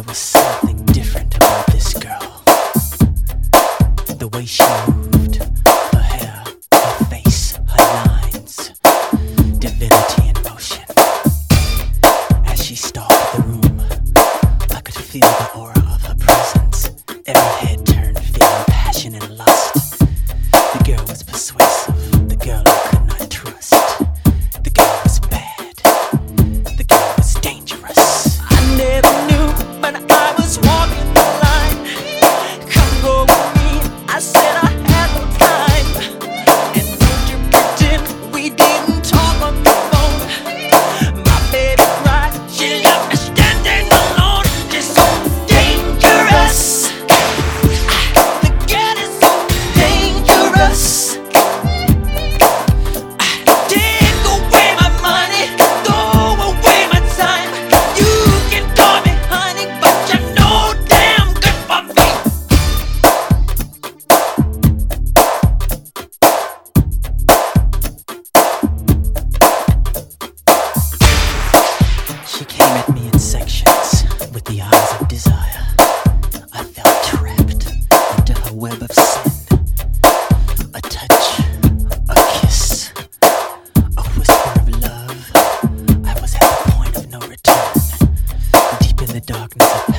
There was something different about this girl. The way she moved, her hair, her face, her lines, divinity in motion. As she stalked the room, I could feel the aura of her presence. Every head turned, feeling passion and lust. The girl was persuasive, the girl I could not trust. The girl was bad, the girl was dangerous. I never knew, but I was walking the line. Come go with me, I said I had no time. And don't you pretend we didn't talk on the phone. My baby cried, she left me standing alone. Just so dangerous. The girl is so dangerous. Take away my money, throw away my time. You can call me honey, but you're no damn good for me. She came at me in sections with the eyes of desire. I felt trapped into her web of sin. A touch, a kiss, a whisper of love. I was at the point of no return. Deep in the darkness of